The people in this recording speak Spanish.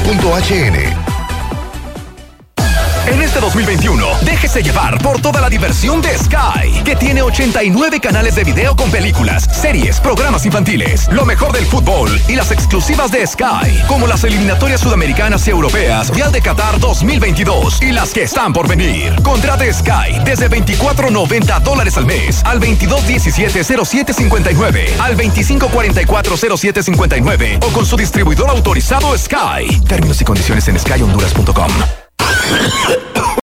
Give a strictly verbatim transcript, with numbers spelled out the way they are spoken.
punto h n. En este dos mil veintiuno, déjese llevar por toda la diversión de Sky, que tiene ochenta y nueve canales de video con películas, series, programas infantiles, lo mejor del fútbol y las exclusivas de Sky, como las eliminatorias sudamericanas y europeas, Mundial de Qatar dos mil veintidós y las que están por venir. Contrate Sky desde veinticuatro noventa dólares al mes, al veintidós diecisiete cero siete cincuenta y nueve, al veinticinco cuarenta y cuatro cero siete cincuenta y nueve o con su distribuidor autorizado Sky. Términos y condiciones en sky honduras punto com.